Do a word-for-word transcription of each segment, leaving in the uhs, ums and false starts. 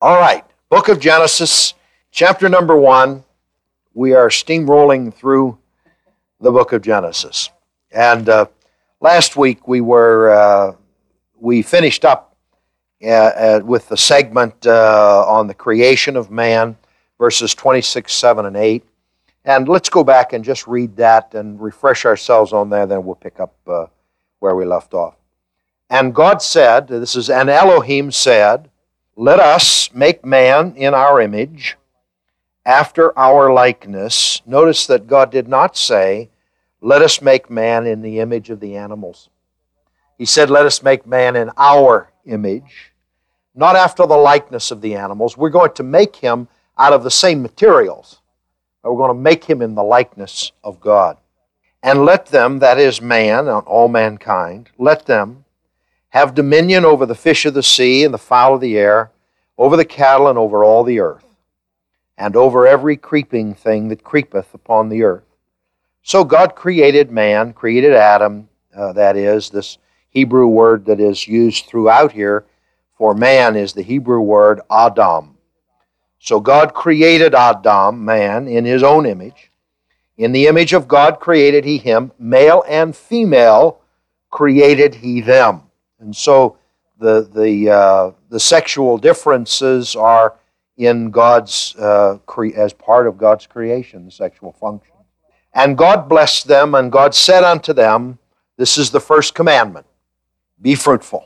All right, book of Genesis, chapter number one. We are steamrolling through the book of Genesis. And uh, last week we were uh, we finished up uh, uh, with the segment uh, on the creation of man, verses twenty-six, seven, and eight. And let's go back and just read that and refresh ourselves on there, then we'll pick up uh, where we left off. And God said, this is, and Elohim said, "Let us make man in our image, after our likeness." Notice that God did not say, "Let us make man in the image of the animals." He said, "Let us make man in our image," not after the likeness of the animals. We're going to make him out of the same materials, but we're going to make him in the likeness of God. "And let them," that is man, all mankind, "let them have dominion over the fish of the sea and the fowl of the air, over the cattle and over all the earth, and over every creeping thing that creepeth upon the earth." So God created man, created Adam, uh, that is, this Hebrew word that is used throughout here for man is the Hebrew word Adam. So God created Adam, man, in his own image. In the image of God created he him, male and female created he them. And so the the uh, the sexual differences are in God's uh, cre- as part of God's creation, the sexual function. "And God blessed them, and God said unto them," this is the first commandment, "Be fruitful,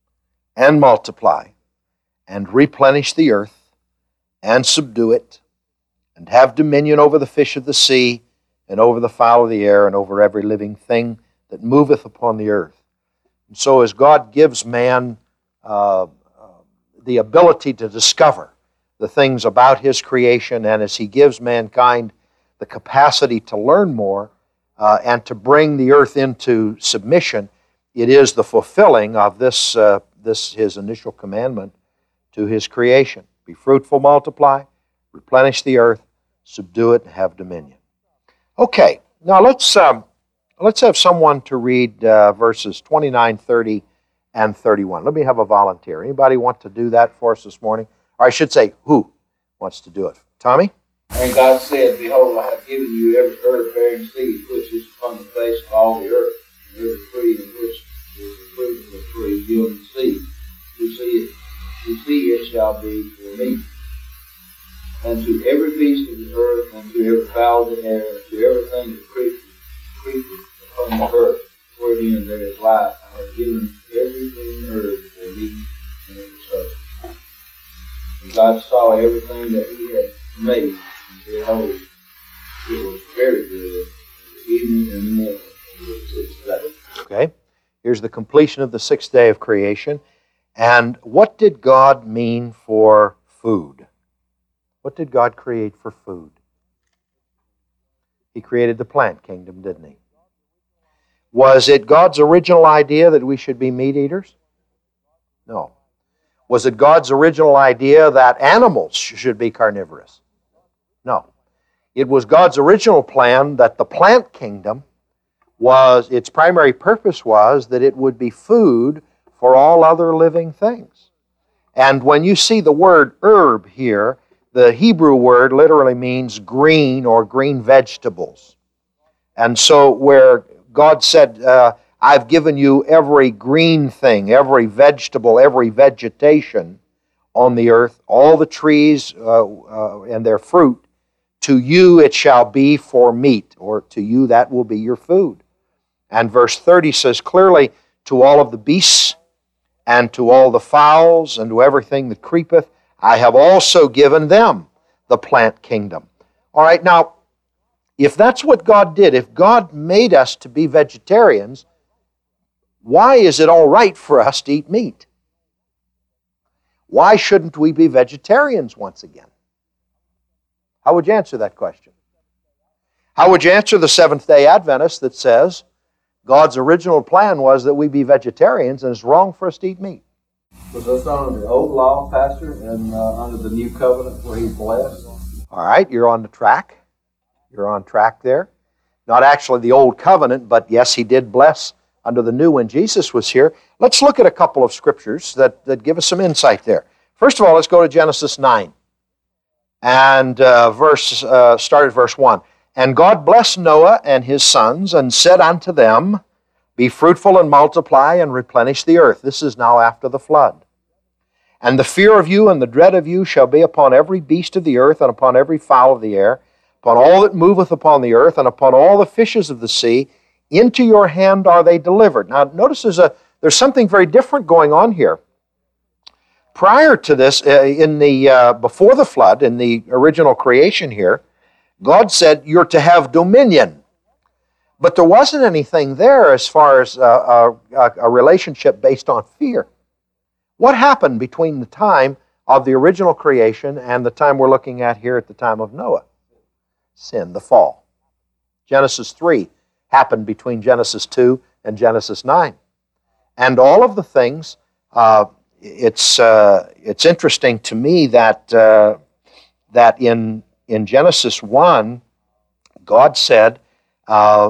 and multiply, and replenish the earth, and subdue it, and have dominion over the fish of the sea, and over the fowl of the air, and over every living thing that moveth upon the earth." And so as God gives man uh, uh, the ability to discover the things about his creation, and as he gives mankind the capacity to learn more uh, and to bring the earth into submission, it is the fulfilling of this, uh, this his initial commandment to his creation. Be fruitful, multiply, replenish the earth, subdue it, and have dominion. Okay, now let's um, let's have someone to read uh, verses twenty-nine, thirty, and thirty-one. Let me have a volunteer. Anybody want to do that for us this morning? Or I should say, who wants to do it? Tommy? "And God said, Behold, I have given you every herb-bearing seed which is upon the face of all the earth, and every tree in which is the fruit of the tree yielding seed. To see it, to see it shall be for meat. And to every beast of the earth, and to every fowl of the air, and to everything that creepeth, creepeth upon the earth, wherein there is life, I have given every green herb for meat, and it was so. And God saw everything that he had made, and behold, it was very good. The evening and the morning, and the sixth day." Okay, here's the completion of the sixth day of creation. And what did God mean for food? What did God create for food? He created the plant kingdom, didn't he? Was it God's original idea that we should be meat eaters? No. Was it God's original idea that animals should be carnivorous? No. It was God's original plan that the plant kingdom was, its primary purpose was that it would be food for all other living things. And when you see the word herb here, the Hebrew word literally means green or green vegetables. And so where God said, uh, I've given you every green thing, every vegetable, every vegetation on the earth, all the trees uh, uh, and their fruit, to you it shall be for meat, or to you that will be your food. And verse thirty says clearly, to all of the beasts, and to all the fowls, and to everything that creepeth, I have also given them the plant kingdom. All right, now, if that's what God did, if God made us to be vegetarians, why is it all right for us to eat meat? Why shouldn't we be vegetarians once again? How would you answer that question? How would you answer the Seventh-day Adventist that says God's original plan was that we be vegetarians and it's wrong for us to eat meat? Was this under the old law, Pastor, and uh, under the new covenant where he blessed? All right, you're on the track. You're on track there. Not actually the old covenant, but yes, he did bless under the new when Jesus was here. Let's look at a couple of scriptures that, that give us some insight there. First of all, let's go to Genesis nine. And uh, verse uh, start at verse one. And God blessed Noah and his sons, and said unto them, Be fruitful and multiply, and replenish the earth. This is now after the flood. And the fear of you and the dread of you shall be upon every beast of the earth, and upon every fowl of the air, upon all that moveth upon the earth, and upon all the fishes of the sea. Into your hand are they delivered. Now notice there's, a, there's something very different going on here. Prior to this, uh, in the uh, before the flood, in the original creation here, God said you're to have dominion. But there wasn't anything there as far as uh, a, a relationship based on fear. What happened between the time of the original creation and the time we're looking at here at the time of Noah? Sin, the fall. Genesis three happened between Genesis two and Genesis nine. And all of the things, uh, it's uh, it's interesting to me that uh, that in in Genesis one, God said, uh,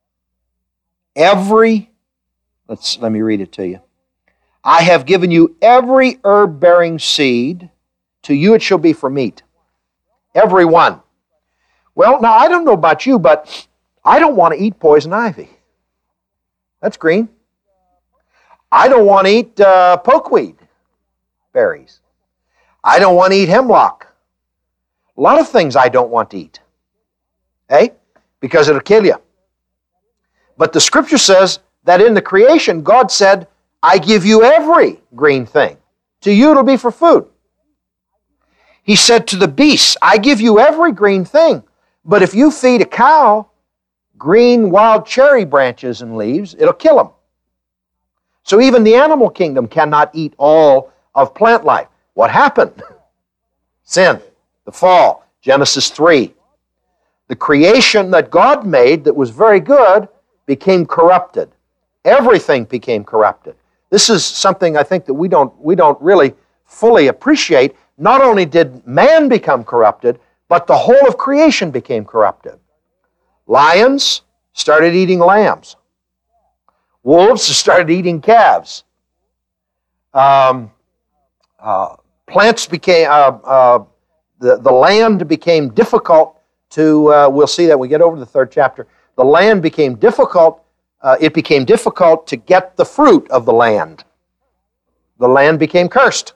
every, let's let me read it to you. I have given you every herb-bearing seed. To you it shall be for meat. Every one. Well, now I don't know about you, but I don't want to eat poison ivy. That's green. I don't want to eat uh, pokeweed berries. I don't want to eat hemlock. A lot of things I don't want to eat. Eh? Because it'll kill you. But the Scripture says that in the creation, God said, I give you every green thing. To you it'll be for food. He said to the beasts, I give you every green thing. But if you feed a cow green wild cherry branches and leaves, it'll kill them. So even the animal kingdom cannot eat all of plant life. What happened? Sin, the fall, Genesis three. The creation that God made that was very good became corrupted. Everything became corrupted. This is something I think that we don't, we don't really fully appreciate. Not only did man become corrupted, but the whole of creation became corrupted. Lions started eating lambs. Wolves started eating calves. Um, uh, plants became, uh, uh, the, the land became difficult to, uh, we'll see that when we get over to the third chapter. The land became difficult, uh, it became difficult to get the fruit of the land. The land became cursed.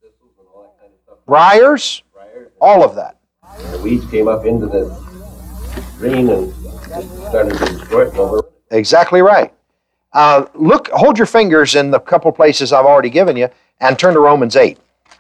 Briars, all of that. The weeds came up into the green and just started to destroy it over. Exactly right. Uh, look, hold your fingers in the couple places I've already given you and turn to Romans eight.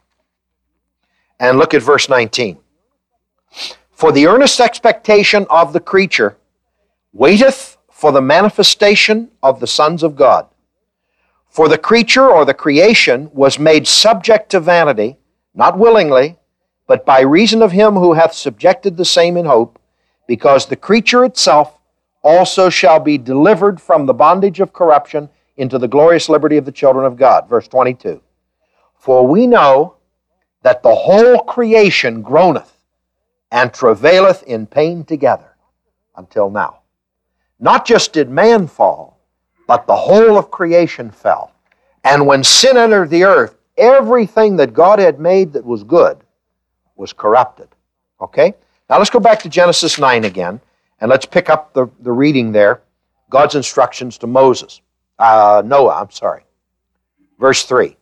And look at verse nineteen. For the earnest expectation of the creature waiteth for the manifestation of the sons of God. For the creature or the creation was made subject to vanity, not willingly, but by reason of him who hath subjected the same in hope, because the creature itself also shall be delivered from the bondage of corruption into the glorious liberty of the children of God. Verse twenty-two. For we know that the whole creation groaneth and travaileth in pain together until now. Not just did man fall, but the whole of creation fell. And when sin entered the earth, everything that God had made that was good was corrupted. Okay? Now let's go back to Genesis nine again, and let's pick up the, the reading there. God's instructions to Moses. Uh, Noah, I'm sorry. Verse three.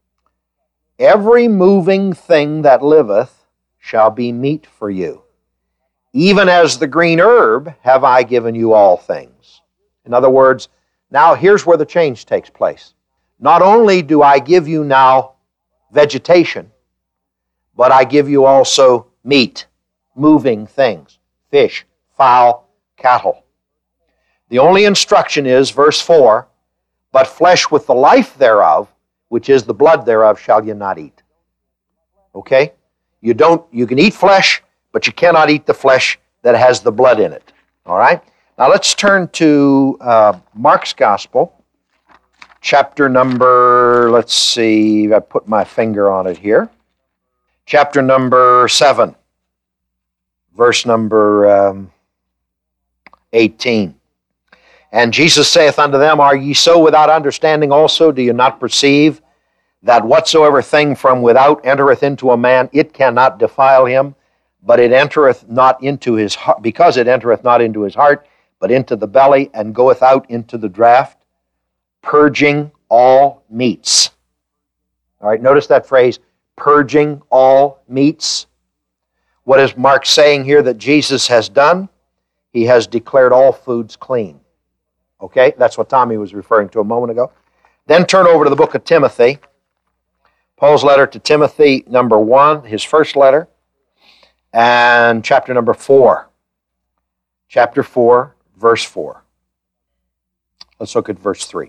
Every moving thing that liveth shall be meat for you. Even as the green herb have I given you all things. In other words, now here's where the change takes place. Not only do I give you now vegetation, but I give you also meat, moving things, fish, fowl, cattle. The only instruction is, verse four, but flesh with the life thereof, which is the blood thereof, shall you not eat. Okay? You don't, you can eat flesh, but you cannot eat the flesh that has the blood in it. All right? Now let's turn to uh, Mark's Gospel, chapter number, let's see, I put my finger on it here. Chapter number seven, verse number um, eighteen. And Jesus saith unto them, Are ye so without understanding also? Do you not perceive that whatsoever thing from without entereth into a man, it cannot defile him, but it entereth not into his heart, because it entereth not into his heart, but into the belly, and goeth out into the draught, purging all meats. All right, notice that phrase, purging all meats. What is Mark saying here that Jesus has done? He has declared all foods clean. Okay, that's what Tommy was referring to a moment ago. Then turn over to the book of Timothy. Paul's letter to Timothy, number one, his first letter, and chapter number four. Chapter four, verse four. Let's look at verse three.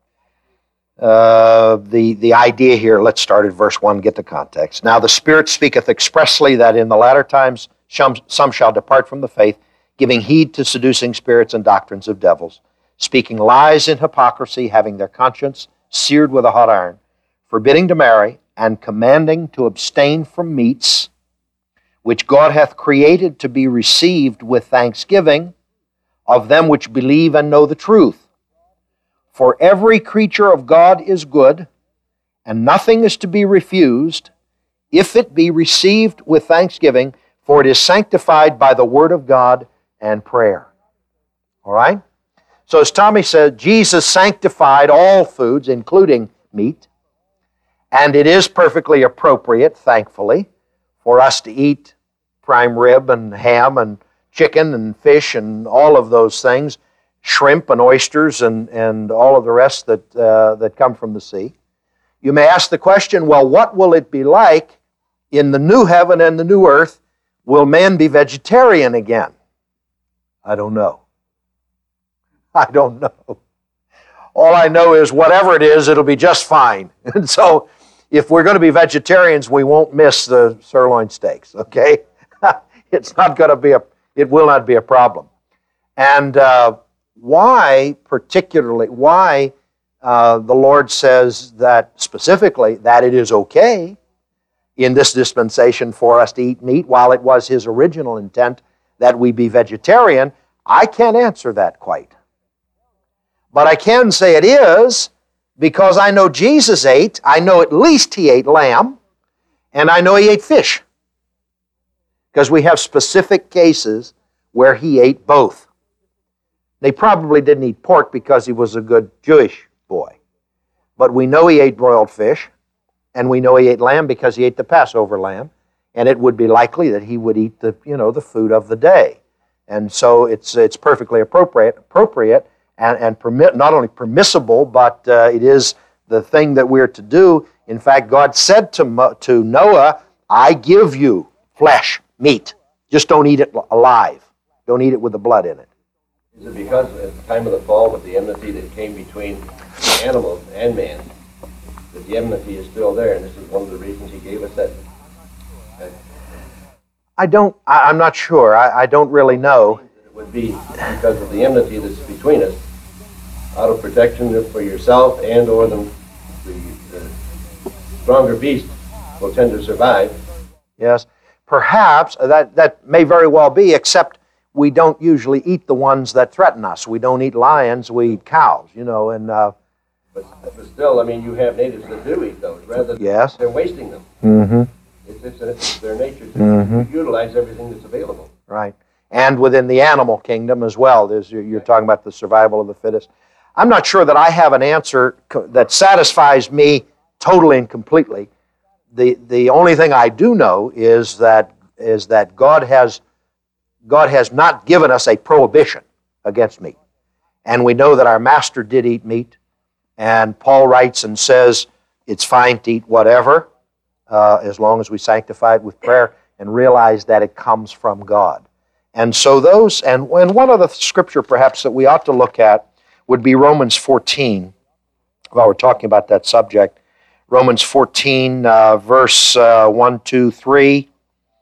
Uh, the, the idea here, let's start at verse one, get the context. Now the Spirit speaketh expressly that in the latter times some, some shall depart from the faith, giving heed to seducing spirits and doctrines of devils, speaking lies in hypocrisy, having their conscience seared with a hot iron, forbidding to marry, and commanding to abstain from meats, which God hath created to be received with thanksgiving of them which believe and know the truth. For every creature of God is good, and nothing is to be refused, if it be received with thanksgiving, for it is sanctified by the word of God and prayer. All right? So as Tommy said, Jesus sanctified all foods, including meat, and it is perfectly appropriate, thankfully, for us to eat prime rib and ham and chicken and fish and all of those things, shrimp and oysters and, and all of the rest that, uh, that come from the sea. You may ask the question, well, what will it be like in the new heaven and the new earth? Will man be vegetarian again? I don't know. I don't know. All I know is whatever it is, it'll be just fine. And so if we're going to be vegetarians, we won't miss the sirloin steaks, okay? It's not going to be a, it will not be a problem. And uh, why particularly, why uh, the Lord says that specifically that it is okay in this dispensation for us to eat meat while it was His original intent that we be vegetarian, I can't answer that quite. But I can say it is because I know Jesus ate, I know at least He ate lamb, and I know He ate fish. Because we have specific cases where He ate both. They probably didn't eat pork because He was a good Jewish boy. But we know He ate broiled fish, and we know He ate lamb because He ate the Passover lamb, and it would be likely that He would eat the, you know, the food of the day. And so it's it's perfectly appropriate, appropriate and, and permit, not only permissible, but uh, it is the thing that we're to do. In fact, God said to, Mo, to Noah, I give you flesh, meat. Just don't eat it alive. Don't eat it with the blood in it. Is it because at the time of the fall, with the enmity that came between animals and man, that the enmity is still there, and this is one of the reasons He gave us that? that I don't, I, I'm not sure. I, I don't really know. It would be because of the enmity that's between us, out of protection for yourself and or the, the, the stronger beast will tend to survive. Yes. Perhaps that, that may very well be, except we don't usually eat the ones that threaten us. We don't eat lions, we eat cows, you know, and... Uh, but, but still, I mean, you have natives that do eat those, rather than yes. they're wasting them. Mm-hmm. It's, it's, it's their nature to mm-hmm. utilize everything that's available. Right. And within the animal kingdom as well. There's, you're talking about the survival of the fittest. I'm not sure that I have an answer that satisfies me totally and completely. The the only thing I do know is that is that God has God has not given us a prohibition against meat. And we know that our Master did eat meat. And Paul writes and says it's fine to eat whatever uh, as long as we sanctify it with prayer and realize that it comes from God. And so those, and, and one other scripture perhaps that we ought to look at would be Romans fourteen, while we're talking about that subject. Romans fourteen, uh, verse uh, one, two, three.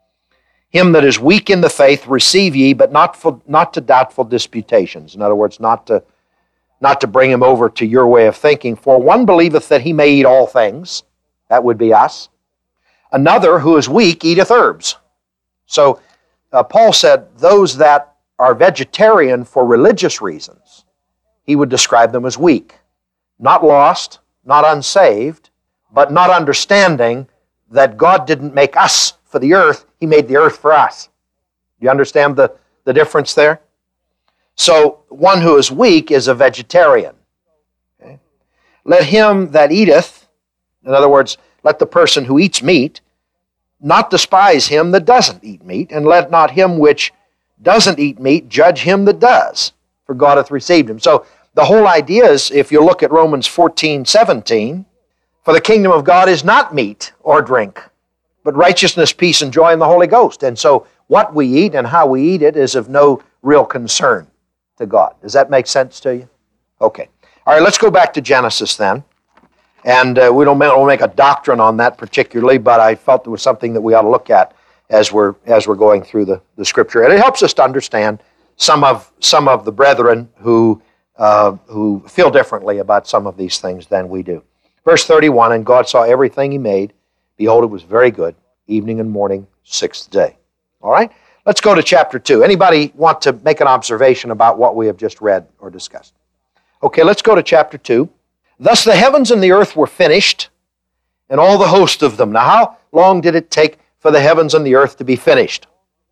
Him that is weak in the faith receive ye, but not for, not to doubtful disputations. In other words, not to, not to bring him over to your way of thinking. For one believeth that he may eat all things. That would be us. Another, who is weak, eateth herbs. So uh, Paul said those that are vegetarian for religious reasons, he would describe them as weak. Not lost, not unsaved, but not understanding that God didn't make us for the earth, He made the earth for us. Do you understand the, the difference there? So one who is weak is a vegetarian. Okay? Let him that eateth, in other words, let the person who eats meat not despise him that doesn't eat meat, and let not him which doesn't eat meat judge him that does, for God hath received him. So the whole idea is, if you look at Romans fourteen seventeen, for the kingdom of God is not meat or drink, but righteousness, peace, and joy in the Holy Ghost. And so what we eat and how we eat it is of no real concern to God. Does that make sense to you? Okay. All right, let's go back to Genesis then. And uh, we don't make, don't make a doctrine on that particularly, but I felt there was something that we ought to look at as we're as we're going through the, the Scripture. And it helps us to understand some of some of the brethren who uh, who feel differently about some of these things than we do. Verse thirty-one, and God saw everything He made. Behold, it was very good. Evening and morning, sixth day. All right? Let's go to chapter two. Anybody want to make an observation about what we have just read or discussed? Okay, let's go to chapter two. Thus the heavens and the earth were finished, and all the host of them. Now, how long did it take for the heavens and the earth to be finished?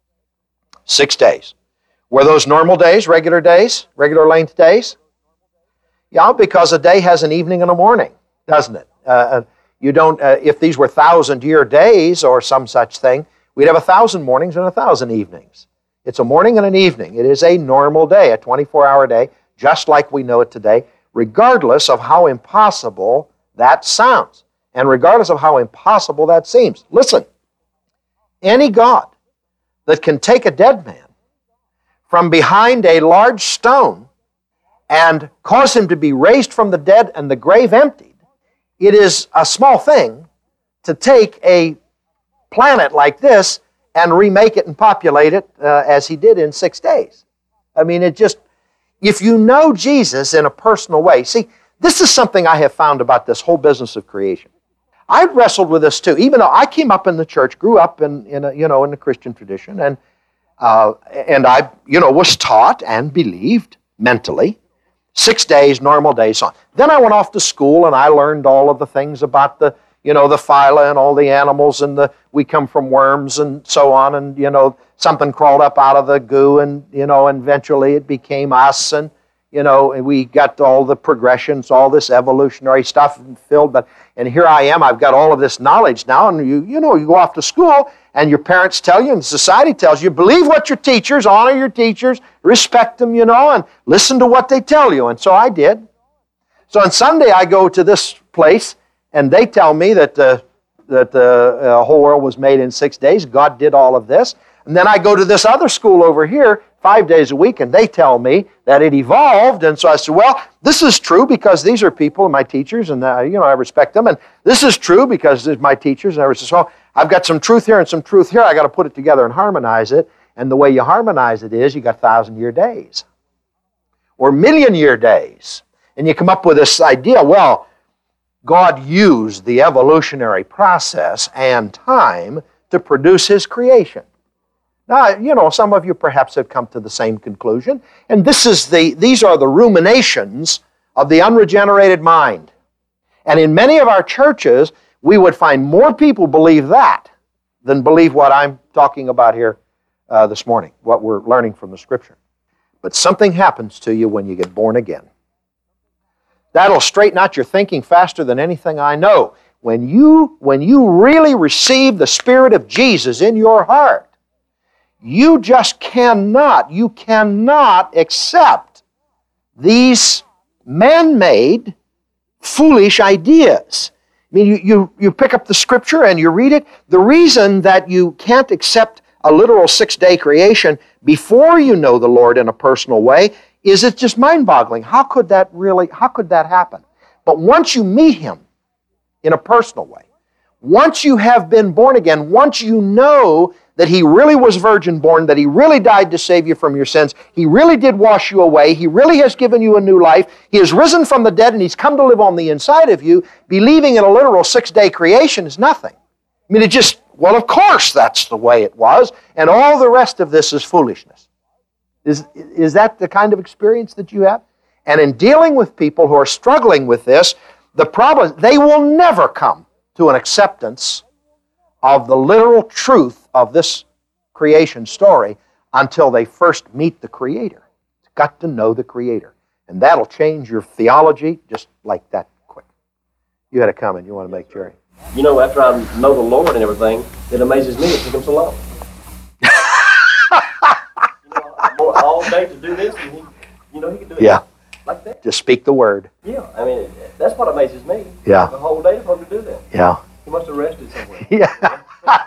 Six days. Were those normal days, regular days, regular length days? Yeah, because a day has an evening and a morning, doesn't it? Uh, you don't. Uh, if these were thousand-year days or some such thing, we'd have a thousand mornings and a thousand evenings. It's a morning and an evening. It is a normal day, a twenty-four hour day, just like we know it today, regardless of how impossible that sounds, and regardless of how impossible that seems. Listen, any God that can take a dead man from behind a large stone and cause him to be raised from the dead and the grave emptied, it is a small thing to take a planet like this and remake it and populate it uh, as He did in six days. I mean, it just, if you know Jesus in a personal way, see, this is something I have found about this whole business of creation. I wrestled with this too, even though I came up in the church, grew up in, in a, you know, in the Christian tradition, and uh, and I, you know, was taught and believed mentally, six days, normal days, so on. Then I went off to school and I learned all of the things about the, you know, the phyla and all the animals, and the we come from worms and so on, and, you know, something crawled up out of the goo, and, you know, and eventually it became us, and, you know, and we got all the progressions, all this evolutionary stuff filled, but, and here I am, I've got all of this knowledge now, and you, you know, you go off to school, and your parents tell you, and society tells you, believe what your teachers, honor your teachers, respect them, you know, and listen to what they tell you, and so I did. So on Sunday I go to this place, and they tell me that uh, that the uh, whole world was made in six days. God did all of this. And then I go to this other school over here five days a week, and they tell me that it evolved. And so I said, well, this is true because these are people, my teachers, and uh, you know, I respect them. And this is true because these are my teachers. And I said, well, I've got some truth here and some truth here. I got to put it together and harmonize it. And the way you harmonize it is you got thousand-year days or million-year days. And you come up with this idea, well, God used the evolutionary process and time to produce His creation. Now, you know, some of you perhaps have come to the same conclusion, and this is the, these are the ruminations of the unregenerated mind. And in many of our churches, we would find more people believe that than believe what I'm talking about here uh, this morning, what we're learning from the Scripture. But something happens to you when you get born again. That'll straighten out your thinking faster than anything I know. When you, when you really receive the Spirit of Jesus in your heart, you just cannot, you cannot accept these man-made, foolish ideas. I mean, you, you, you pick up the Scripture and you read it. The reason that you can't accept a literal six-day creation before you know the Lord in a personal way is it's just mind-boggling. How could that really, how could that happen? But once you meet Him in a personal way, once you have been born again, once you know that He really was virgin born, that He really died to save you from your sins, He really did wash you away, He really has given you a new life, He has risen from the dead and He's come to live on the inside of you, believing in a literal six-day creation is nothing. I mean, it just, well, of course that's the way it was, and all the rest of this is foolishness. Is, is that the kind of experience that you have? And in dealing with people who are struggling with this, the problem is they will never come to an acceptance of the literal truth of this creation story until they first meet the Creator. It's got to know the Creator. And that'll change your theology just like that quick. You had a comment you want to make, Jerry? You know, after I know the Lord and everything, it amazes me it took him so long. you know, all day to do this, and he, you know, he could do it yeah. like that. Just speak the word. Yeah, I mean, that's what amazes me. Yeah. The whole day for him to do that. Yeah. He must have rested somewhere. Yeah.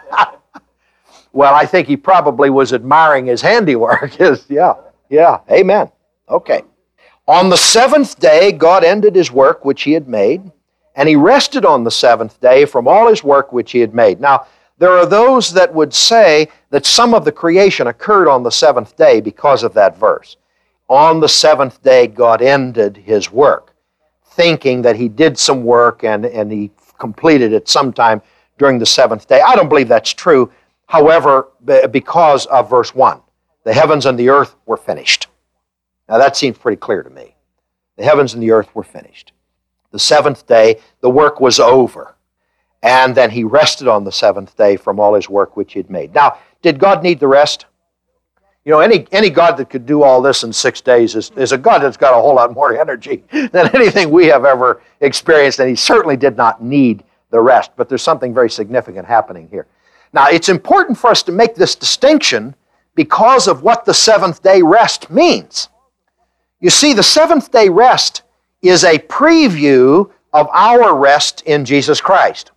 Well, I think he probably was admiring his handiwork. yeah. Yeah. Amen. Okay. On the seventh day, God ended his work which he had made, and he rested on the seventh day from all his work which he had made. Now, there are those that would say that some of the creation occurred on the seventh day because of that verse. On the seventh day, God ended his work, thinking that he did some work and, and he completed it sometime during the seventh day. I don't believe that's true, however, because of verse one. The heavens and the earth were finished. Now that seems pretty clear to me. The heavens and the earth were finished. The seventh day, the work was over. And then he rested on the seventh day from all his work which he had made. Now, did God need the rest? You know, any, any God that could do all this in six days is, is a God that's got a whole lot more energy than anything we have ever experienced, and he certainly did not need the rest. But there's something very significant happening here. Now, it's important for us to make this distinction because of what the seventh day rest means. You see, the seventh day rest is a preview of our rest in Jesus Christ.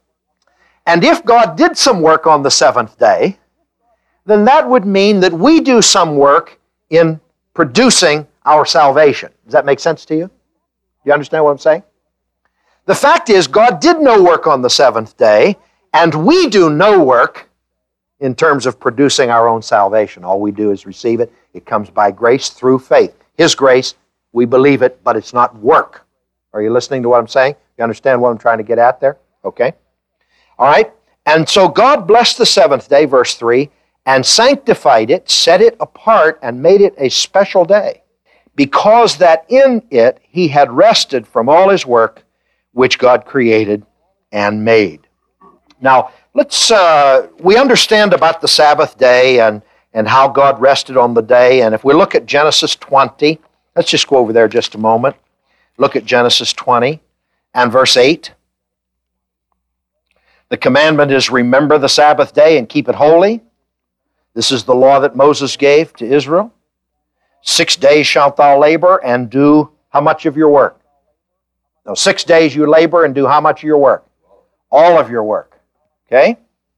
And if God did some work on the seventh day, then that would mean that we do some work in producing our salvation. Does that make sense to you? Do you understand what I'm saying? The fact is, God did no work on the seventh day, and we do no work in terms of producing our own salvation. All we do is receive it. It comes by grace through faith. His grace, we believe it, but it's not work. Are you listening to what I'm saying? You understand what I'm trying to get at there? Okay. All right. And so God blessed the seventh day, verse three, and sanctified it, set it apart, and made it a special day, because that in it he had rested from all his work which God created and made. Now, let's, uh, we understand about the Sabbath day and, and how God rested on the day. And if we look at Genesis twenty, let's just go over there just a moment. Look at Genesis twenty and verse eight. The commandment is, remember the Sabbath day and keep it holy. This is the law that Moses gave to Israel. Six days shalt thou labor and do how much of your work? No, six days you labor and do how much of your work? All of your work. Okay?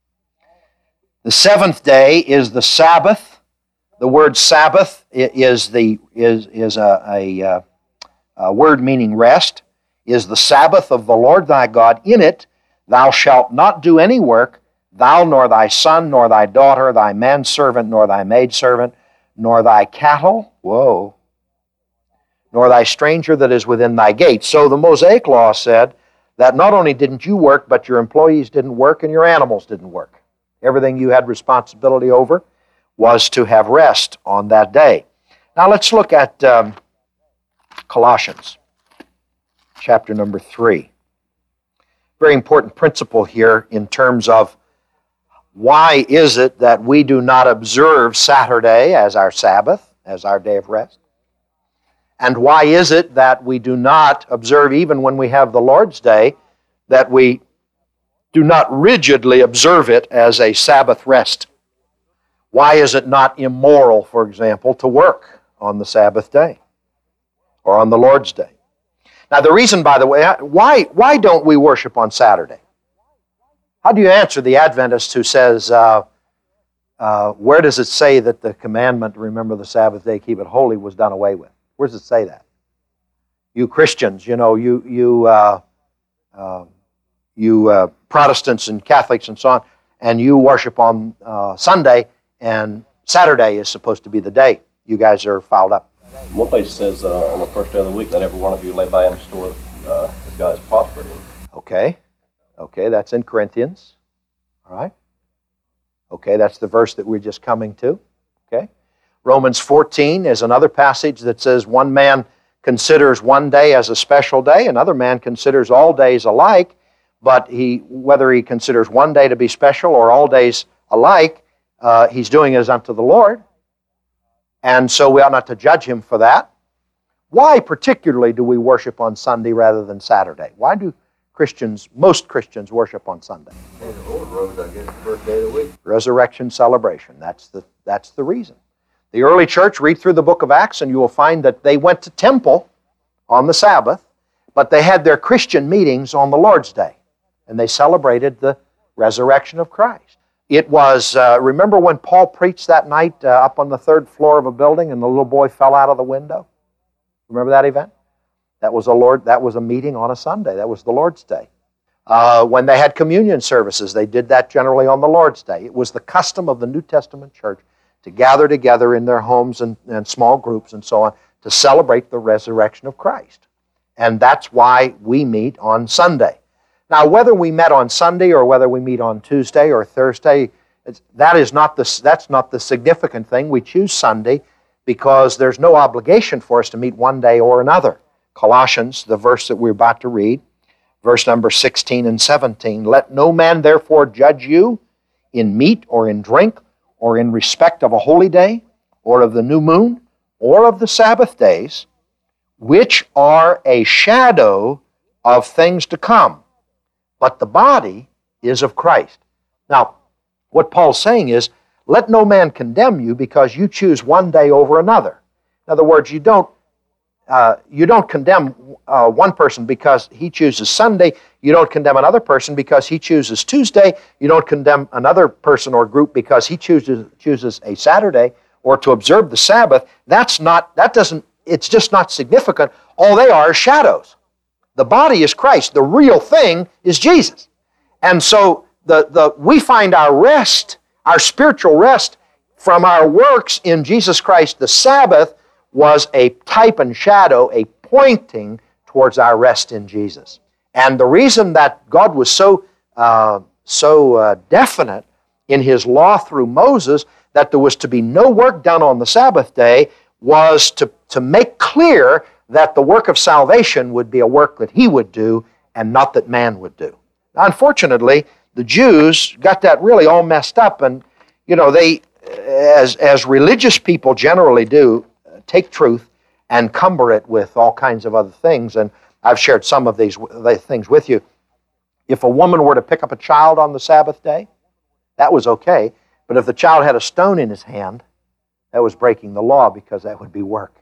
The seventh day is the Sabbath. The word Sabbath is the is is a, a, a word meaning rest. Is the Sabbath of the Lord thy God. In it thou shalt not do any work, thou nor thy son, nor thy daughter, thy manservant, nor thy maidservant, nor thy cattle, whoa, nor thy stranger that is within thy gates. So the Mosaic law said that not only didn't you work, but your employees didn't work and your animals didn't work. Everything you had responsibility over was to have rest on that day. Now let's look at um, Colossians, chapter number three. Very important principle here in terms of why is it that we do not observe Saturday as our Sabbath, as our day of rest? And why is it that we do not observe, even when we have the Lord's Day, that we do not rigidly observe it as a Sabbath rest? Why is it not immoral, for example, to work on the Sabbath day or on the Lord's Day? Now, the reason, by the way, why, why don't we worship on Saturday? How do you answer the Adventist who says, uh, uh, where does it say that the commandment to remember the Sabbath day, keep it holy, was done away with? Where does it say that? You Christians, you know, you you uh, uh, you uh, Protestants and Catholics and so on, and you worship on uh, Sunday, and Saturday is supposed to be the day. You guys are fouled up. One place says uh, on the first day of the week, let every one of you lay by and store uh, that God has prospered in. Okay. Okay, that's in Corinthians. All right. Okay, that's the verse that we're just coming to. Okay. Romans fourteen is another passage that says one man considers one day as a special day, another man considers all days alike, but he, whether he considers one day to be special or all days alike, uh, he's doing as unto the Lord. And so we ought not to judge him for that. Why particularly do we worship on Sunday rather than Saturday? Why do Christians, most Christians, worship on Sunday? The Lord rose, I guess, the first day of the week. Resurrection celebration. That's the, that's the reason. The early church, read through the book of Acts, and you will find that they went to temple on the Sabbath, but they had their Christian meetings on the Lord's Day, and they celebrated the resurrection of Christ. It was, uh, remember when Paul preached that night uh, up on the third floor of a building and the little boy fell out of the window? Remember that event? That was a Lord. That was a meeting on a Sunday. That was the Lord's Day. Uh, when they had communion services, they did that generally on the Lord's Day. It was the custom of the New Testament church to gather together in their homes and, and small groups and so on to celebrate the resurrection of Christ. And that's why we meet on Sunday. Now, whether we met on Sunday or whether we meet on Tuesday or Thursday, it's, that is not the, that's not the significant thing. We choose Sunday because there's no obligation for us to meet one day or another. Colossians, the verse that we're about to read, verse number sixteen and seventeen, "Let no man therefore judge you in meat or in drink or in respect of a holy day or of the new moon or of the Sabbath days, which are a shadow of things to come. But the body is of Christ." Now, what Paul's saying is, let no man condemn you because you choose one day over another. In other words, you don't uh, you don't condemn uh, one person because he chooses Sunday. You don't condemn another person because he chooses Tuesday. You don't condemn another person or group because he chooses chooses a Saturday or to observe the Sabbath. That's not. That doesn't. It's just not significant. All they are is shadows. The body is Christ. The real thing is Jesus. And so the, the we find our rest, our spiritual rest from our works in Jesus Christ. The Sabbath was a type and shadow, a pointing towards our rest in Jesus. And the reason that God was so, uh, so uh, definite in His law through Moses that there was to be no work done on the Sabbath day was to, to make clear that the work of salvation would be a work that He would do and not that man would do. Now, unfortunately, the Jews got that really all messed up, and you know, they, as, as religious people generally do, take truth and cumber it with all kinds of other things, and I've shared some of these things with you. If a woman were to pick up a child on the Sabbath day, that was okay, but if the child had a stone in his hand, that was breaking the law because that would be work.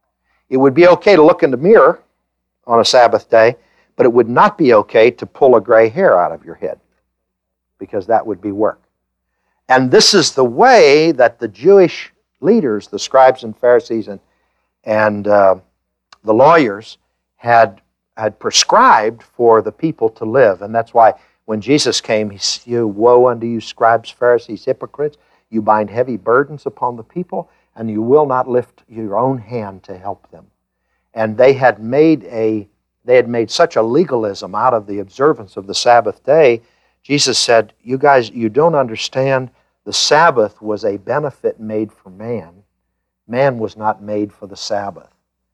It would be okay to look in the mirror on a Sabbath day, but it would not be okay to pull a gray hair out of your head because that would be work. And this is the way that the Jewish leaders, the scribes and Pharisees and, and uh, the lawyers had, had prescribed for the people to live. And that's why when Jesus came, He said, "Woe unto you, scribes, Pharisees, hypocrites! You bind heavy burdens upon the people, and you will not lift your own hand to help them." And they had made a they had made such a legalism out of the observance of the Sabbath day. Jesus said, "You guys, you don't understand. The Sabbath was a benefit made for man. Man was not made for the Sabbath.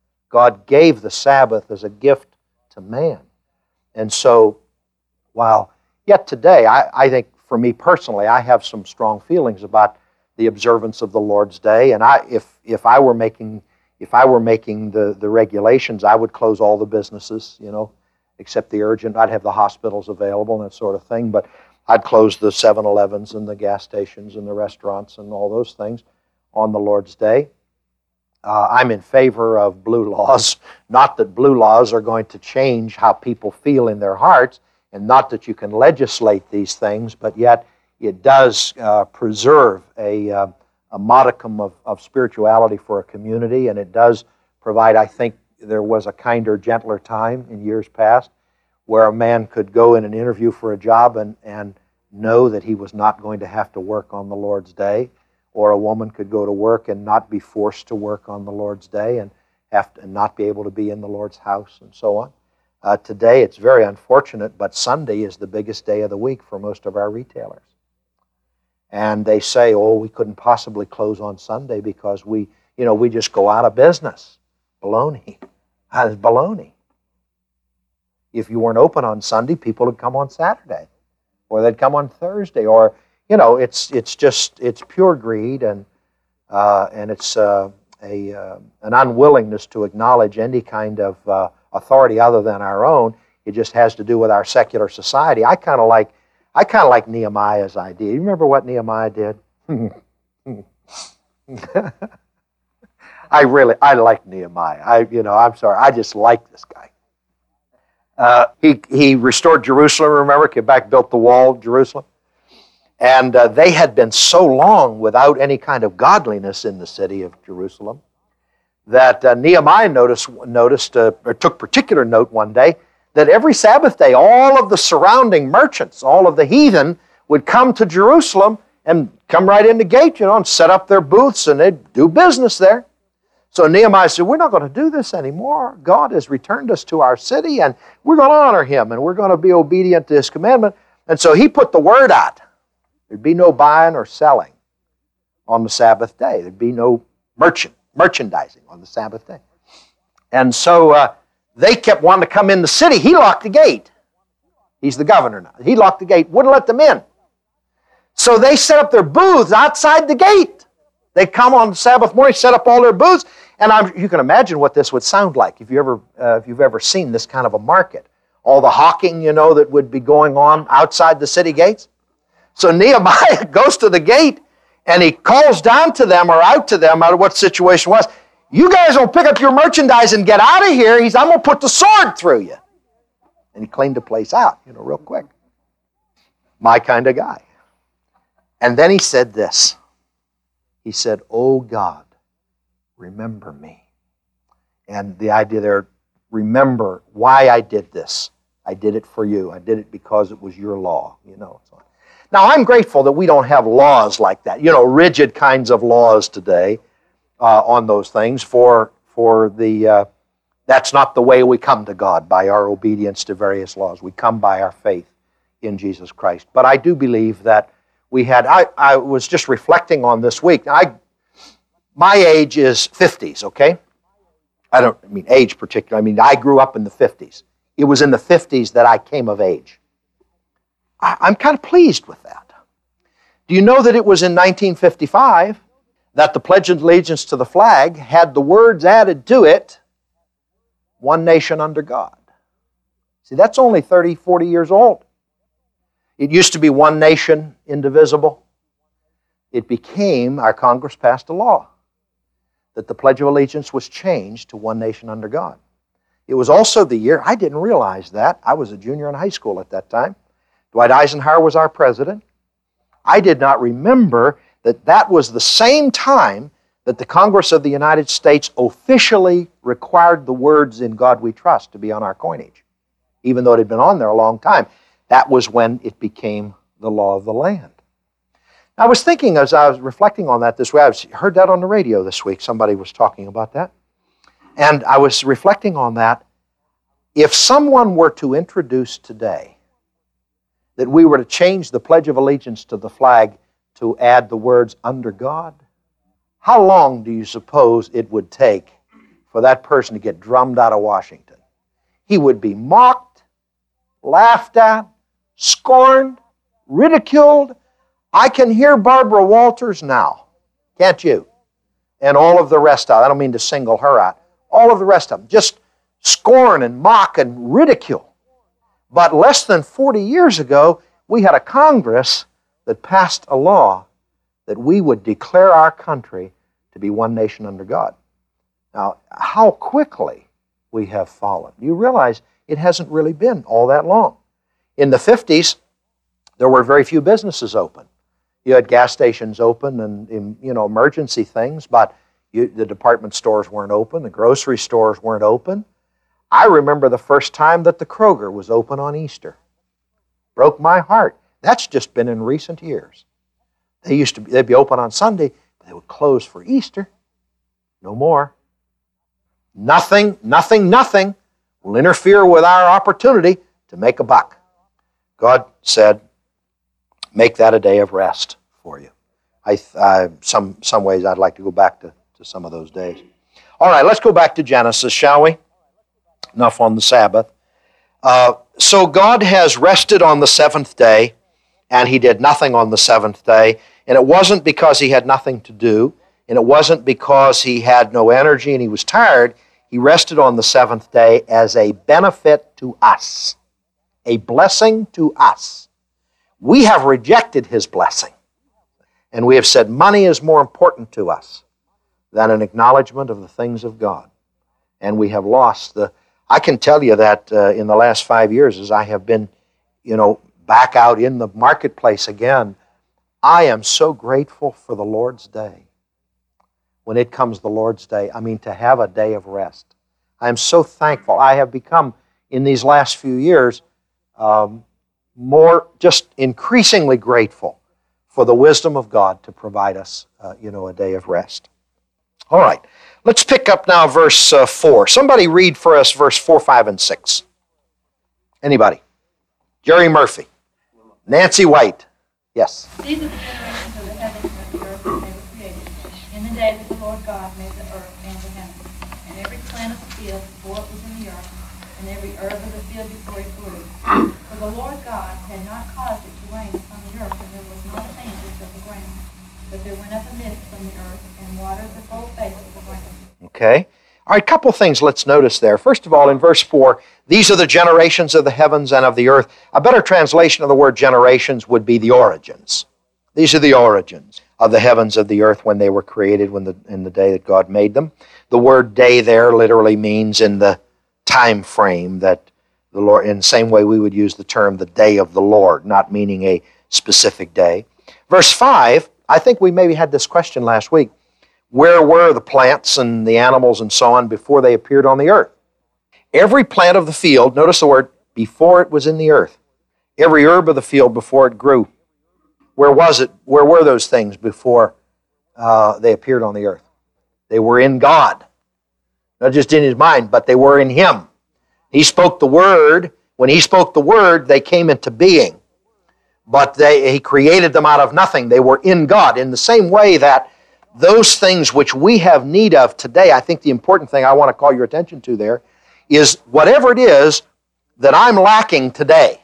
God gave the Sabbath as a gift to man." And so, while yet today, I, I think for me personally, I have some strong feelings about the observance of the Lord's Day. And I, if if I were making if I were making the, the regulations, I would close all the businesses, you know, except the urgent. I'd have the hospitals available and that sort of thing, but I'd close the seven elevens and the gas stations and the restaurants and all those things on the Lord's Day. Uh, I'm in favor of blue laws. Not that blue laws are going to change how people feel in their hearts, and not that you can legislate these things, but yet it does uh, preserve a, uh, a modicum of, of spirituality for a community, and it does provide, I think there was a kinder, gentler time in years past where a man could go in an interview for a job and, and know that he was not going to have to work on the Lord's Day, or a woman could go to work and not be forced to work on the Lord's Day and have to, and not be able to be in the Lord's house and so on. Uh, today it's very unfortunate, but Sunday is the biggest day of the week for most of our retailers. And they say, "Oh, we couldn't possibly close on Sunday because we, you know, we just go out of business." Baloney. That is baloney. if you weren't open on Sunday, people would come on Saturday, or they'd come on Thursday, or, you know, it's it's just, it's pure greed, and uh, and it's uh, a uh, an unwillingness to acknowledge any kind of uh, authority other than our own. It just has to do with our secular society. I kind of like, I kind of like Nehemiah's idea. You remember what Nehemiah did? I really, I like Nehemiah. I, you know, I'm sorry, I just like this guy. Uh, he he restored Jerusalem. Remember, came back, built the wall of Jerusalem, and uh, they had been so long without any kind of godliness in the city of Jerusalem that uh, Nehemiah noticed noticed uh, or took particular note one day that every Sabbath day, all of the surrounding merchants, all of the heathen, would come to Jerusalem and come right in the gate, you know, and set up their booths, and they'd do business there. So Nehemiah said, we're not going to do this anymore. God has returned us to our city, and we're going to honor Him, and we're going to be obedient to His commandment. And so he put the word out. There'd be no buying or selling on the Sabbath day. There'd be no merchant, merchandising on the Sabbath day. And so uh, they kept wanting to come in the city. He locked the gate. He's the governor now. He locked the gate, wouldn't let them in. So they set up their booths outside the gate. They come on Sabbath morning, set up all their booths, and I'm, you can imagine what this would sound like if you ever, uh, if you've ever seen this kind of a market. All the hawking, you know, that would be going on outside the city gates. So Nehemiah goes to the gate, and he calls down to them or out to them out of what the situation was. You guys don't pick up your merchandise and get out of here. He's, I'm going to put the sword through you. And he cleaned the place out, you know, real quick. My kind of guy. And then he said this. He said, oh God, remember me. And the idea there, remember why I did this. I did it for you. I did it because it was your law, you know. So, now, I'm grateful that we don't have laws like that, you know, rigid kinds of laws today uh, on those things for, for the, uh, that's not the way we come to God, by our obedience to various laws. We come by our faith in Jesus Christ. But I do believe that we had, I, I was just reflecting on this week. I, my age is fifties, okay? I don't I mean age particular. I mean, I grew up in the fifties. It was in the fifties that I came of age. I, I'm kind of pleased with that. Do you know that it was in nineteen fifty-five that the Pledge of Allegiance to the flag had the words added to it, one nation under God? See, that's only thirty, forty years old. It used to be one nation, indivisible. It became, our Congress passed a law that the Pledge of Allegiance was changed to one nation under God. It was also the year, I didn't realize that, I was a junior in high school at that time. Dwight Eisenhower was our president. I did not remember that that was the same time that the Congress of the United States officially required the words "In God We Trust" to be on our coinage, even though it had been on there a long time. That was when it became the law of the land. I was thinking as I was reflecting on that this way, I heard that on the radio this week. Somebody was talking about that. And I was reflecting on that. If someone were to introduce today that we were to change the Pledge of Allegiance to the flag to add the words "under God," how long do you suppose it would take for that person to get drummed out of Washington? He would be mocked, laughed at, scorned, ridiculed. I can hear Barbara Walters now, can't you? And all of the rest of them. I don't mean to single her out. All of the rest of them. Just scorn and mock and ridicule. But less than forty years ago, we had a Congress that passed a law that we would declare our country to be one nation under God. Now, how quickly we have fallen. You realize it hasn't really been all that long. In the fifties, there were very few businesses open. You had gas stations open and, you know, emergency things, but you, the department stores weren't open, the grocery stores weren't open. I remember the first time that the Kroger was open on Easter. Broke my heart. That's just been in recent years. They used to be, they'd be open on Sunday, but they would close for Easter. No more. Nothing, nothing, nothing will interfere with our opportunity to make a buck. God said, make that a day of rest for you. I, uh, some, some ways I'd like to go back to, to some of those days. All right, let's go back to Genesis, shall we? Enough on the Sabbath. Uh, so God has rested on the seventh day, and He did nothing on the seventh day. And it wasn't because He had nothing to do, and it wasn't because He had no energy and He was tired. He rested on the seventh day as a benefit to us, a blessing to us. We have rejected His blessing, and we have said money is more important to us than an acknowledgement of the things of God. And we have lost the... I can tell you that uh, in the last five years, as I have been, you know, back out in the marketplace again, I am so grateful for the Lord's Day. When it comes the Lord's Day, I mean, to have a day of rest. I am so thankful. I have become, in these last few years, um, more, just increasingly grateful for the wisdom of God to provide us, uh, you know, a day of rest. All right, let's pick up now verse uh, four. Somebody read for us verse four, five, and six. Anybody? Jerry Murphy. Nancy White. Yes. These are the generations of the heavens and the earth when they were created, in the day that the Lord God made the earth and the heavens, and every plant of the field before it was in the earth, and every herb of the field before it grew. For the Lord God had not caused it to rain upon the earth, and there was not a change of the ground. But there went up a mist from the earth, and watered the whole face of the ground. Okay. All right, a couple things let's notice there. First of all, in verse four, these are the generations of the heavens and of the earth. A better translation of the word generations would be the origins. These are the origins of the heavens of the earth when they were created, when the, in the day that God made them. The word day there literally means in the time frame that the Lord, in the same way we would use the term the day of the Lord, not meaning a specific day. Verse five, I think we maybe had this question last week. Where were the plants and the animals and so on before they appeared on the earth? Every plant of the field, notice the word, before it was in the earth. Every herb of the field before it grew. Where was it? Where were those things before uh, they appeared on the earth? They were in God. Not just in His mind, but they were in Him. He spoke the word. When He spoke the word, they came into being. But they, He created them out of nothing. They were in God. In the same way that those things which we have need of today, I think the important thing I want to call your attention to there is whatever it is that I'm lacking today,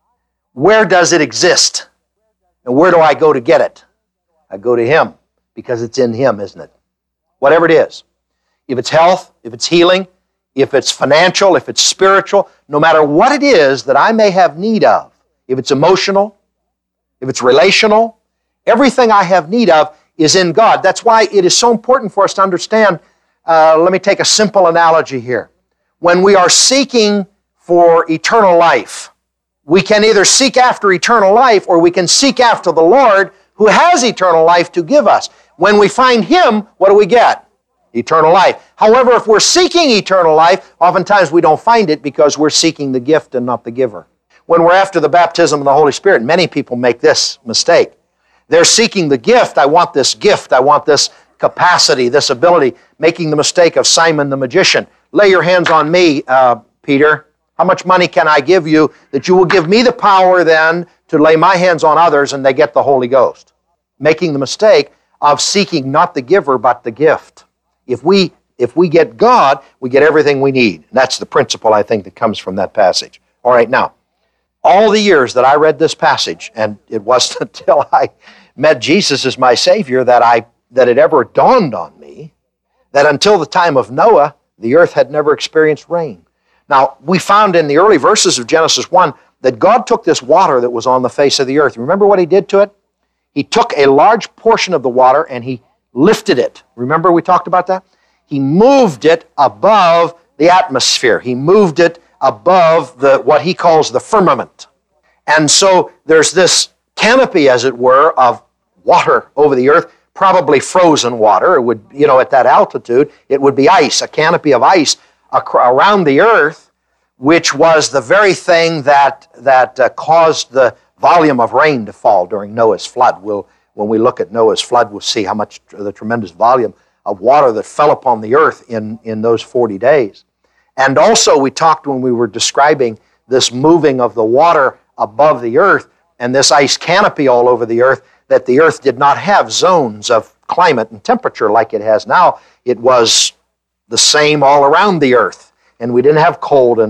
where does it exist? And where do I go to get it? I go to Him, because it's in Him, isn't it? Whatever it is. If it's health, if it's healing, if it's financial, if it's spiritual, no matter what it is that I may have need of, if it's emotional, if it's relational, everything I have need of is in God. That's why it is so important for us to understand, uh, let me take a simple analogy here. When we are seeking for eternal life, we can either seek after eternal life or we can seek after the Lord who has eternal life to give us. When we find Him, what do we get? Eternal life. However, if we're seeking eternal life, oftentimes we don't find it because we're seeking the gift and not the giver. When we're after the baptism of the Holy Spirit, many people make this mistake. They're seeking the gift. I want this gift. I want this capacity, this ability, making the mistake of Simon the magician. Lay your hands on me, uh, Peter. How much money can I give you that you will give me the power then to lay my hands on others and they get the Holy Ghost? Making the mistake of seeking not the giver but the gift. If we, if we get God, we get everything we need. And that's the principle, I think, that comes from that passage. All right, now, all the years that I read this passage, and it wasn't until I met Jesus as my Savior that I that it ever dawned on me that until the time of Noah, the earth had never experienced rain. Now, we found in the early verses of Genesis one that God took this water that was on the face of the earth. Remember what He did to it? He took a large portion of the water and He lifted it. Remember we talked about that? He moved it above the atmosphere. He moved it above the what He calls the firmament. And so there's this canopy, as it were, of water over the earth, probably frozen water. It would, you know, at that altitude, it would be ice, a canopy of ice around the earth, which was the very thing that, that uh, caused the volume of rain to fall during Noah's flood. We'll, when we look at Noah's flood, we'll see how much the tremendous volume of water that fell upon the earth in, in those forty days. And also we talked when we were describing this moving of the water above the earth and this ice canopy all over the earth, that the earth did not have zones of climate and temperature like it has now. It was the same all around the earth. And we didn't have cold and,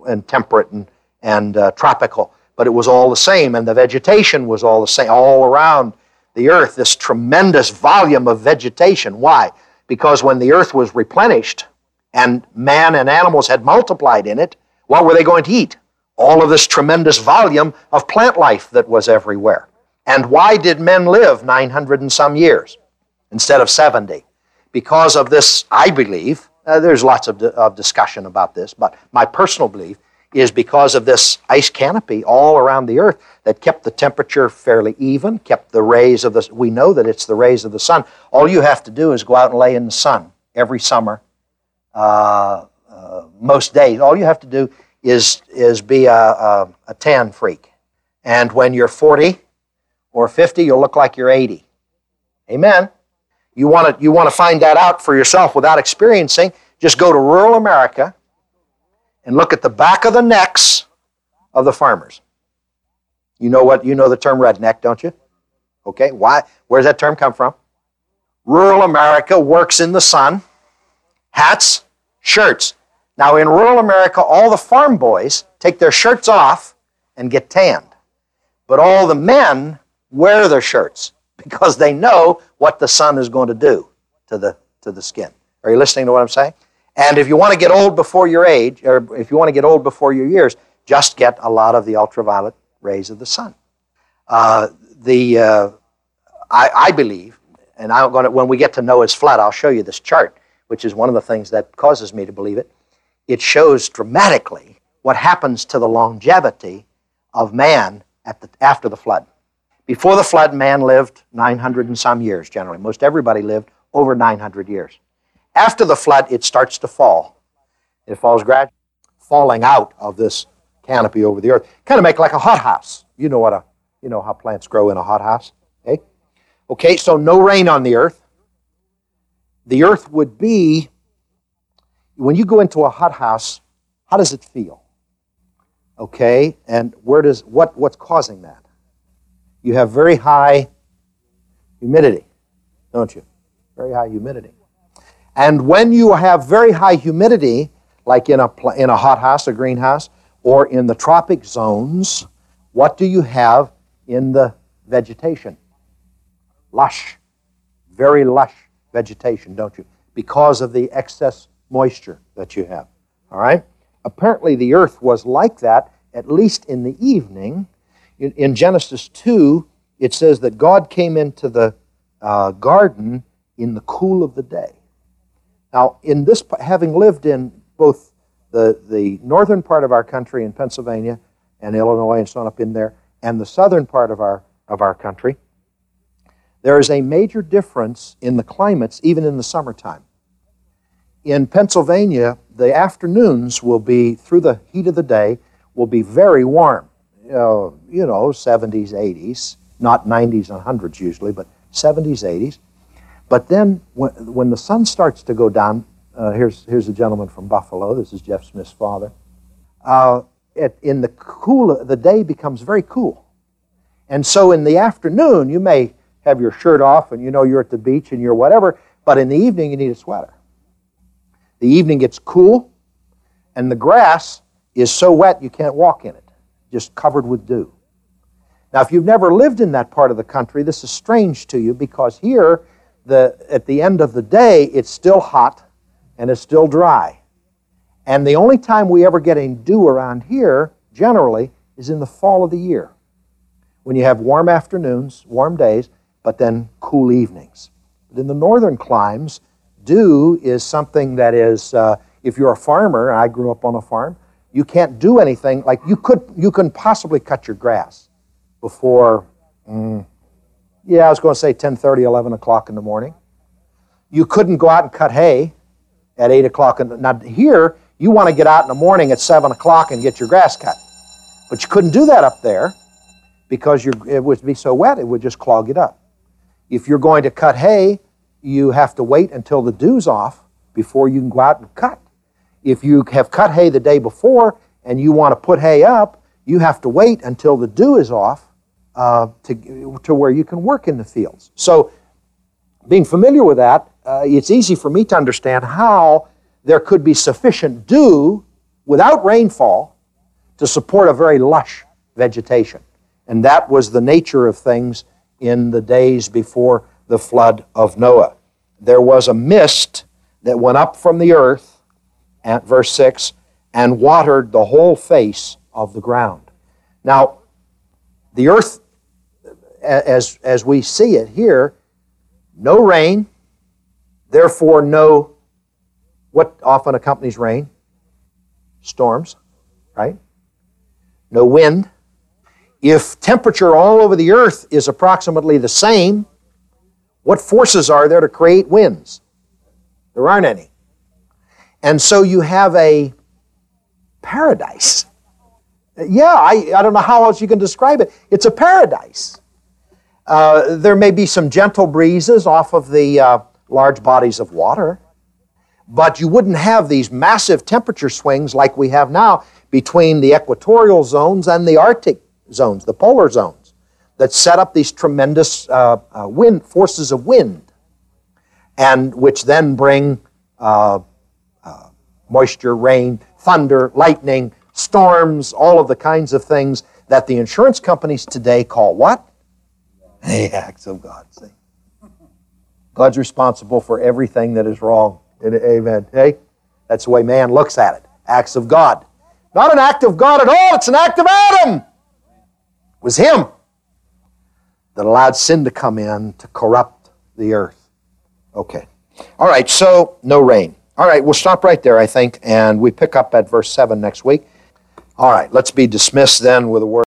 and temperate and, and uh, tropical, but it was all the same, and the vegetation was all the same, all around the earth, this tremendous volume of vegetation. Why? Because when the earth was replenished and man and animals had multiplied in it, what were they going to eat? All of this tremendous volume of plant life that was everywhere. And why did men live nine hundred and some years instead of seventy? Because of this, I believe, uh, there's lots of, of discussion about this, but my personal belief is because of this ice canopy all around the earth that kept the temperature fairly even, kept the rays of the, we know that it's the rays of the sun. All you have to do is go out and lay in the sun every summer, uh, uh, most days. All you have to do is, is be a, a, a tan freak. And when you're forty or fifty, you'll look like you're eighty. Amen. You want to, you want to find that out for yourself without experiencing, just go to rural America and look at the back of the necks of the farmers. You know what? You know the term redneck, don't you? Okay, why? Where does that term come from? Rural America works in the sun, hats, shirts. Now in rural America, all the farm boys take their shirts off and get tanned. But all the men wear their shirts because they know what the sun is going to do to the, to the skin. Are you listening to what I'm saying? And if you want to get old before your age, or if you want to get old before your years, just get a lot of the ultraviolet rays of the sun. Uh, the uh, I, I believe, and I'm going to, when we get to Noah's flood, I'll show you this chart, which is one of the things that causes me to believe it. It shows dramatically what happens to the longevity of man at the, after the flood. Before the flood, man lived nine hundred and some years generally. Most everybody lived over nine hundred years. After the flood, it starts to fall. It falls gradually, falling out of this canopy over the earth. Kind of make like a hothouse. You know what a, you know how plants grow in a hothouse, okay? Okay, so no rain on the earth. The earth would be, when you go into a hothouse, how does it feel? Okay, and where does, what, what's causing that? You have very high humidity, don't you? Very high humidity. And when you have very high humidity, like in a, in a hothouse, a greenhouse, or in the tropic zones, what do you have in the vegetation? Lush, very lush vegetation, don't you? Because of the excess moisture that you have, all right? Apparently the earth was like that, at least in the evening. In, in Genesis two, it says that God came into the uh, garden in the cool of the day. Now, in this, having lived in both the, the northern part of our country in Pennsylvania and Illinois and so on up in there, and the southern part of our, of our country, there is a major difference in the climates, even in the summertime. In Pennsylvania, the afternoons will be, through the heat of the day, will be very warm. Uh, you know, seventies, eighties, not nineties and hundreds usually, but seventies, eighties. But then when, when the sun starts to go down, uh, here's, here's a gentleman from Buffalo, this is Jeff Smith's father, uh, it, in the cool, the day becomes very cool. And so in the afternoon, you may have your shirt off and you know you're at the beach and you're whatever, but in the evening you need a sweater. The evening gets cool, and the grass is so wet you can't walk in it, just covered with dew. Now, if you've never lived in that part of the country, this is strange to you because here, the, at the end of the day, it's still hot and it's still dry. And the only time we ever get any dew around here, generally, is in the fall of the year, when you have warm afternoons, warm days, but then cool evenings. But in the northern climes, dew is something that is, uh, if you're a farmer, I grew up on a farm, you can't do anything, like you could, you couldn't possibly cut your grass before, mm, yeah, I was going to say ten thirty, eleven o'clock in the morning. You couldn't go out and cut hay at eight o'clock. In the, now here, you want to get out in the morning at seven o'clock and get your grass cut. But you couldn't do that up there because you're, it would be so wet, it would just clog it up. If you're going to cut hay, you have to wait until the dew's off before you can go out and cut. If you have cut hay the day before and you want to put hay up, you have to wait until the dew is off uh, to, to where you can work in the fields. So being familiar with that, uh, it's easy for me to understand how there could be sufficient dew without rainfall to support a very lush vegetation. And that was the nature of things in the days before the flood of Noah. There was a mist that went up from the earth, at verse six, and watered the whole face of the ground. Now, the earth, as, as we see it here, no rain, therefore no, what often accompanies rain? Storms, right? No wind. If temperature all over the earth is approximately the same, what forces are there to create winds? There aren't any. And so you have a paradise. Yeah, I, I don't know how else you can describe it. It's a paradise. Uh, there may be some gentle breezes off of the uh, large bodies of water, but you wouldn't have these massive temperature swings like we have now between the equatorial zones and the Arctic zones, the polar zones, that set up these tremendous uh, uh, wind forces of wind, and which then bring uh, uh, moisture, rain, thunder, lightning, storms, all of the kinds of things that the insurance companies today call what? The acts of God. See, God's responsible for everything that is wrong. Amen. Hey, that's the way man looks at it. Acts of God. Not an act of God at all. It's an act of Adam. It was him that allowed sin to come in to corrupt the earth. Okay. All right, so no rain. All right, we'll stop right there, I think, and we pick up at verse seven next week. All right, let's be dismissed then with a word.